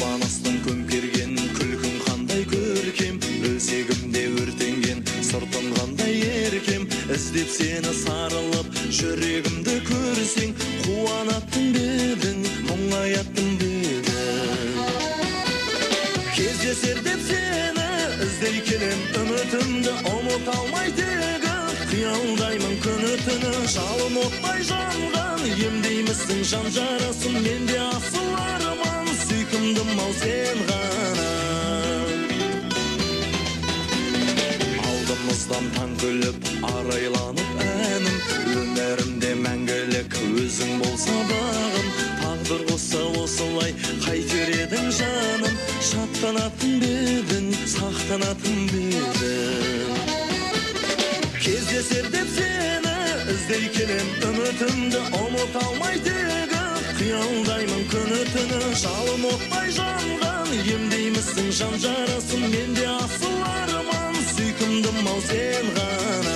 манастың көмкерген күлкің қандай көркем, өзегімде өртенген сыртың қандай еркем. Іздеп сені сарылып жүрегімді көрсең, қуанаттың бедің, мұңаяттың бедің. Кездесер деп сені іздей келем, үмітімді ұмыта алмай тегі, қиялдаймын күні түні. Жалын оттай жанған емдеймісің жан жарасын, менде асыл арман, сүйкімдім ау сен ғана. Алдымыздан таң күліп арайланып әнім, өмірімде мәңгілік өзің болса бағым. Тағдыр қосса осылай қайтер едің жаным, шаттанатын бедің, сақтанатын бедің. Кездесер деп сені іздей келем, үмітімді ұмыта алмай тегі, қиялдаймын күні түні. Жалын оттай жанған емдеймісің жан жарасын, менде асыл арман, сүйкімдім ау сен ғана.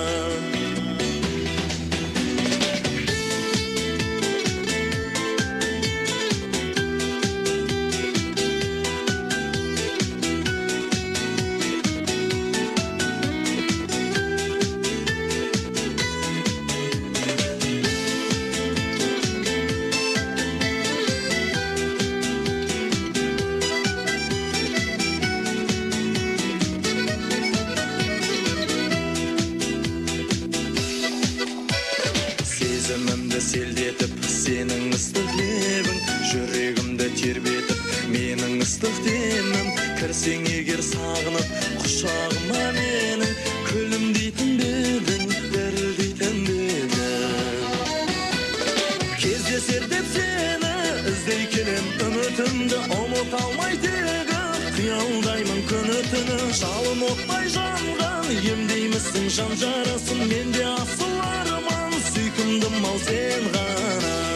Сезімімді селдетіп, сенің ыстық лебің, жүрегімді тербетіп, менің ыстық демім. Кірсең егер сағынып, құшағыма менің, күлімдейтін бедің, дірілдейтін бедің. Кездесер деп сені іздей келем, үмітімді ұмыта алмай тегі, қиялдаймын күні түні. Жалын оттай жанған емдеймісің жан жарасын, менде асыл арман, сүйкімдім ау сен ғана.